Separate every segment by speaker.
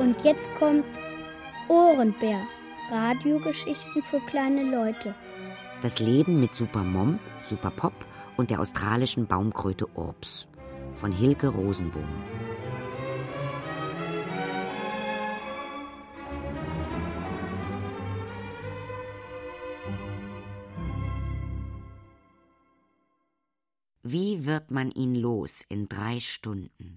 Speaker 1: Und jetzt kommt Ohrenbär, Radiogeschichten für kleine Leute.
Speaker 2: Das Leben mit Super Mom, Super Pop und der australischen Baumkröte Orbs von Hilke Rosenbohm. Wie wird man ihn los in 3 Stunden?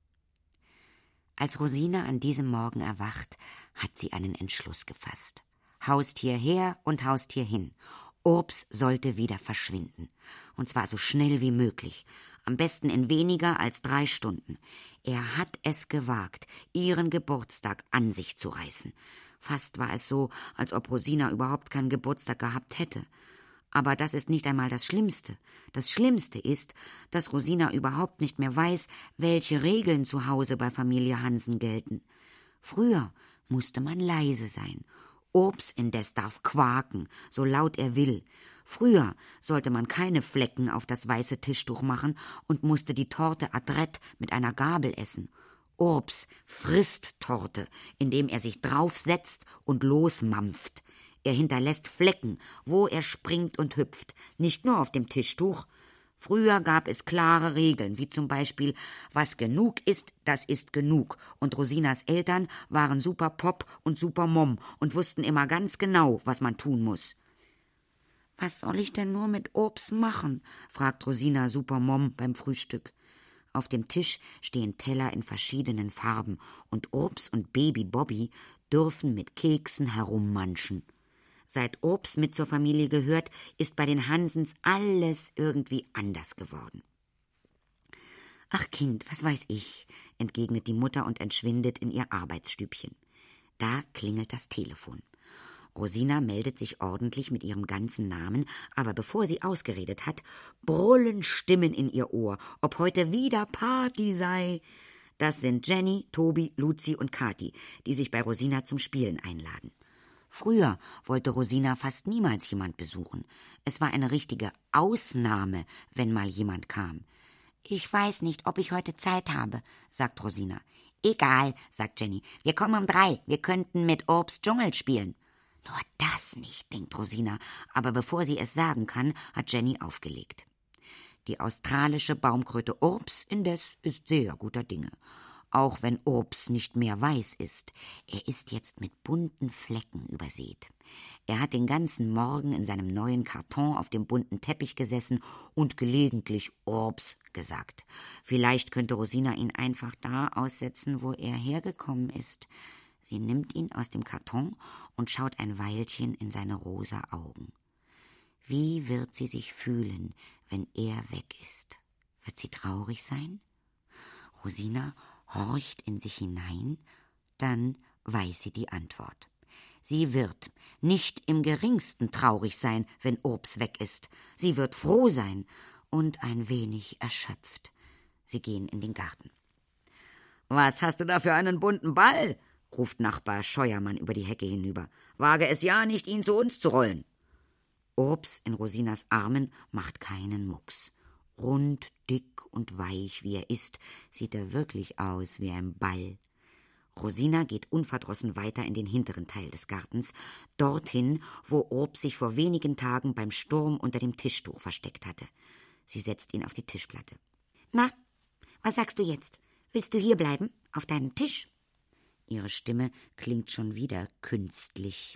Speaker 2: Als Rosina an diesem Morgen erwacht, hat sie einen Entschluss gefasst. Haustier her und Haustier hin. Orbs sollte wieder verschwinden. Und zwar so schnell wie möglich. Am besten in weniger als 3 Stunden. Er hat es gewagt, ihren Geburtstag an sich zu reißen. Fast war es so, als ob Rosina überhaupt keinen Geburtstag gehabt hätte. Aber das ist nicht einmal das Schlimmste. Das Schlimmste ist, dass Rosina überhaupt nicht mehr weiß, welche Regeln zu Hause bei Familie Hansen gelten. Früher musste man leise sein. Orbs indes darf quaken, so laut er will. Früher sollte man keine Flecken auf das weiße Tischtuch machen und musste die Torte adrett mit einer Gabel essen. Orbs frisst Torte, indem er sich draufsetzt und losmampft. Er hinterlässt Flecken, wo er springt und hüpft, nicht nur auf dem Tischtuch. Früher gab es klare Regeln, wie zum Beispiel, was genug ist, das ist genug. Und Rosinas Eltern waren Super Pop und Super Mom und wussten immer ganz genau, was man tun muss. »Was soll ich denn nur mit Orbs machen?« fragt Rosina Super Mom beim Frühstück. Auf dem Tisch stehen Teller in verschiedenen Farben und Orbs und Baby Bobby dürfen mit Keksen herummanschen. Seit Orbs mit zur Familie gehört, ist bei den Hansens alles irgendwie anders geworden. »Ach Kind, was weiß ich«, entgegnet die Mutter und entschwindet in ihr Arbeitsstübchen. Da klingelt das Telefon. Rosina meldet sich ordentlich mit ihrem ganzen Namen, aber bevor sie ausgeredet hat, brüllen Stimmen in ihr Ohr, ob heute wieder Party sei. Das sind Jenny, Tobi, Luzi und Kathi, die sich bei Rosina zum Spielen einladen. Früher wollte Rosina fast niemals jemand besuchen. Es war eine richtige Ausnahme, wenn mal jemand kam. »Ich weiß nicht, ob ich heute Zeit habe«, sagt Rosina. »Egal«, sagt Jenny, »wir kommen um 3, wir könnten mit Orbs Dschungel spielen.« »Nur das nicht«, denkt Rosina, aber bevor sie es sagen kann, hat Jenny aufgelegt. Die australische Baumkröte Orbs indes ist sehr guter Dinge. Auch wenn Orbs nicht mehr weiß ist. Er ist jetzt mit bunten Flecken übersät. Er hat den ganzen Morgen in seinem neuen Karton auf dem bunten Teppich gesessen und gelegentlich Orbs gesagt. Vielleicht könnte Rosina ihn einfach da aussetzen, wo er hergekommen ist. Sie nimmt ihn aus dem Karton und schaut ein Weilchen in seine rosa Augen. Wie wird sie sich fühlen, wenn er weg ist? Wird sie traurig sein? Rosina horcht in sich hinein, dann weiß sie die Antwort. Sie wird nicht im geringsten traurig sein, wenn Orbs weg ist. Sie wird froh sein und ein wenig erschöpft. Sie gehen in den Garten. »Was hast du da für einen bunten Ball?« ruft Nachbar Scheuermann über die Hecke hinüber. »Wage es ja nicht, ihn zu uns zu rollen.« Orbs in Rosinas Armen macht keinen Mucks. Rund, dick und weich wie er ist, sieht er wirklich aus wie ein Ball. Rosina geht unverdrossen weiter in den hinteren Teil des Gartens, dorthin, wo Orbs sich vor wenigen Tagen beim Sturm unter dem Tischtuch versteckt hatte. Sie setzt ihn auf die Tischplatte. »Na, was sagst du jetzt? Willst du hier bleiben, auf deinem Tisch?« Ihre Stimme klingt schon wieder künstlich.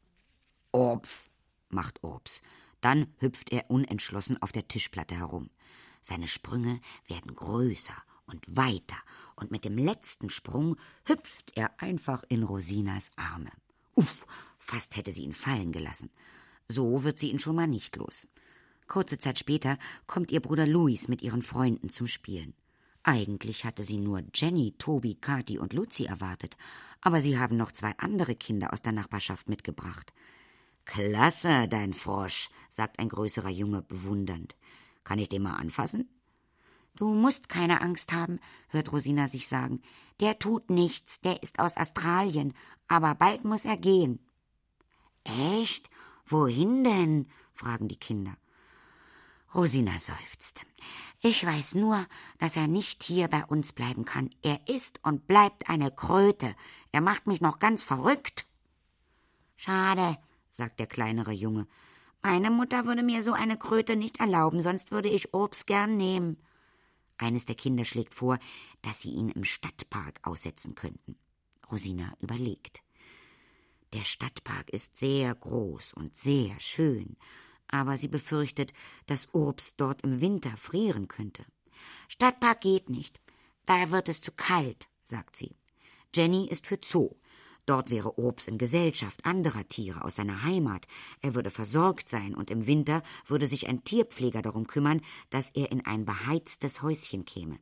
Speaker 2: »Orbs«, macht Orbs. Dann hüpft er unentschlossen auf der Tischplatte herum. Seine Sprünge werden größer und weiter, und mit dem letzten Sprung hüpft er einfach in Rosinas Arme. Uff, fast hätte sie ihn fallen gelassen. So wird sie ihn schon mal nicht los. Kurze Zeit später kommt ihr Bruder Luis mit ihren Freunden zum Spielen. Eigentlich hatte sie nur Jenny, Tobi, Kathi und Luzi erwartet, aber sie haben noch 2 andere Kinder aus der Nachbarschaft mitgebracht. »Klasse, dein Frosch«, sagt ein größerer Junge bewundernd. »Kann ich den mal anfassen?« »Du musst keine Angst haben«, hört Rosina sich sagen. »Der tut nichts, der ist aus Australien, aber bald muss er gehen.« »Echt? Wohin denn?« fragen die Kinder. Rosina seufzt. Ich weiß nur, dass er nicht hier bei uns bleiben kann. Er ist und bleibt eine Kröte. Er macht mich noch ganz verrückt. Schade, sagt der kleinere Junge. Meine Mutter würde mir so eine Kröte nicht erlauben, sonst würde ich Obst gern nehmen. Eines der Kinder schlägt vor, dass sie ihn im Stadtpark aussetzen könnten. Rosina überlegt. Der Stadtpark ist sehr groß und sehr schön, aber sie befürchtet, dass Obst dort im Winter frieren könnte. Stadtpark geht nicht, da wird es zu kalt, sagt sie. Jenny ist für Zoo. Dort wäre Obst in Gesellschaft anderer Tiere aus seiner Heimat. Er würde versorgt sein und im Winter würde sich ein Tierpfleger darum kümmern, dass er in ein beheiztes Häuschen käme.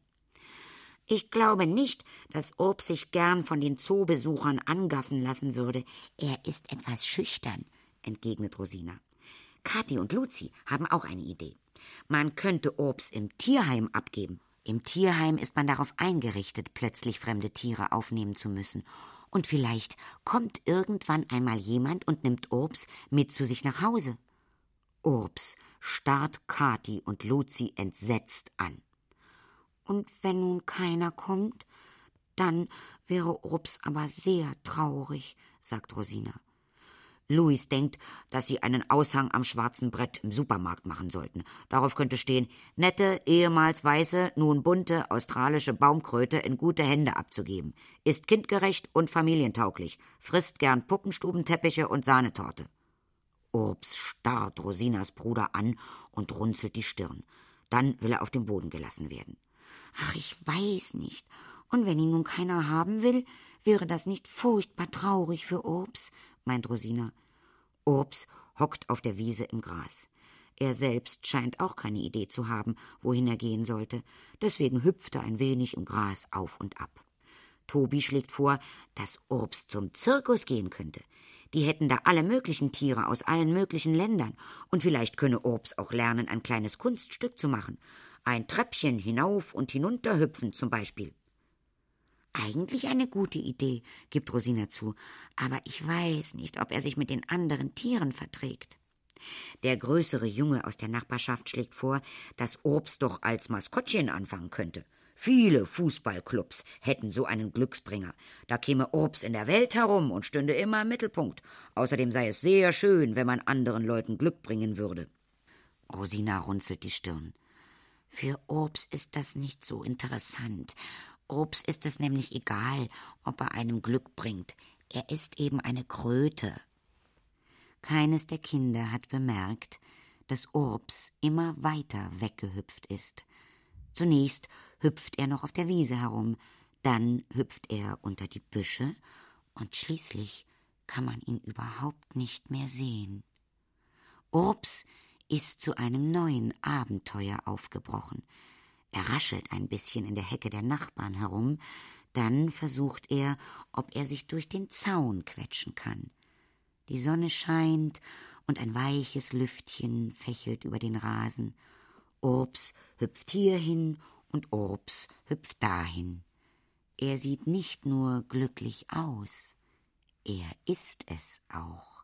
Speaker 2: Ich glaube nicht, dass Obst sich gern von den Zoobesuchern angaffen lassen würde. Er ist etwas schüchtern, entgegnet Rosina. Kathi und Luzi haben auch eine Idee. Man könnte Obst im Tierheim abgeben. Im Tierheim ist man darauf eingerichtet, plötzlich fremde Tiere aufnehmen zu müssen. Und vielleicht kommt irgendwann einmal jemand und nimmt Obst mit zu sich nach Hause. Obst starrt Kathi und Luzi entsetzt an. Und wenn nun keiner kommt, dann wäre Obst aber sehr traurig, sagt Rosina. Louis denkt, dass sie einen Aushang am schwarzen Brett im Supermarkt machen sollten. Darauf könnte stehen, nette, ehemals weiße, nun bunte, australische Baumkröte in gute Hände abzugeben. Ist kindgerecht und familientauglich. Frisst gern Puppenstubenteppiche und Sahnetorte. Obst starrt Rosinas Bruder an und runzelt die Stirn. Dann will er auf den Boden gelassen werden. Ach, ich weiß nicht. Und wenn ihn nun keiner haben will, wäre das nicht furchtbar traurig für Obst, meint Rosina. Obst hockt auf der Wiese im Gras. Er selbst scheint auch keine Idee zu haben, wohin er gehen sollte. Deswegen hüpft er ein wenig im Gras auf und ab. Tobi schlägt vor, dass Obst zum Zirkus gehen könnte. Die hätten da alle möglichen Tiere aus allen möglichen Ländern. Und vielleicht könne Obst auch lernen, ein kleines Kunststück zu machen. Ein Treppchen hinauf und hinunter hüpfen zum Beispiel. Eigentlich eine gute Idee, gibt Rosina zu, aber ich weiß nicht, ob er sich mit den anderen Tieren verträgt. Der größere Junge aus der Nachbarschaft schlägt vor, dass Obst doch als Maskottchen anfangen könnte. Viele Fußballclubs hätten so einen Glücksbringer. Da käme Obst in der Welt herum und stünde immer im Mittelpunkt. Außerdem sei es sehr schön, wenn man anderen Leuten Glück bringen würde. Rosina runzelt die Stirn. Für Obst ist das nicht so interessant. Obst ist es nämlich egal, ob er einem Glück bringt. Er ist eben eine Kröte. Keines der Kinder hat bemerkt, dass Obst immer weiter weggehüpft ist. Zunächst hüpft er noch auf der Wiese herum, dann hüpft er unter die Büsche und schließlich kann man ihn überhaupt nicht mehr sehen. Obst ist zu einem neuen Abenteuer aufgebrochen. Er raschelt ein bisschen in der Hecke der Nachbarn herum, dann versucht er, ob er sich durch den Zaun quetschen kann. Die Sonne scheint und ein weiches Lüftchen fächelt über den Rasen. Obst hüpft hierhin und Obst hüpft dahin. Er sieht nicht nur glücklich aus, er ist es auch.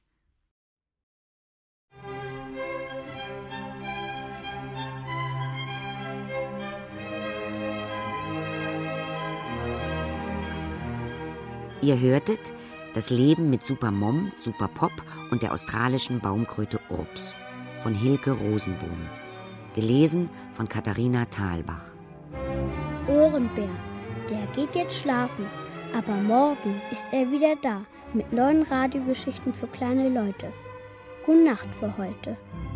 Speaker 2: Ihr hörtet Das Leben mit Super Mom, Super Pop und der australischen Baumkröte Obst von Hilke Rosenbohm. Gelesen von Katharina Thalbach.
Speaker 1: Ohrenbär, der geht jetzt schlafen, aber morgen ist er wieder da mit neuen Radiogeschichten für kleine Leute. Gute Nacht für heute.